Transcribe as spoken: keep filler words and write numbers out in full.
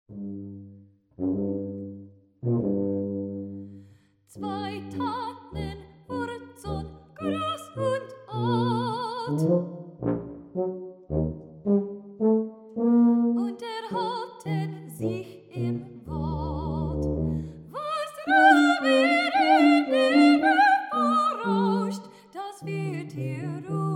Zwei Tannen, Wurzeln, Gras und Alt, unterhalten sich im Wald. Was da wieder in der Nebel rauscht, das wird hier ruhig.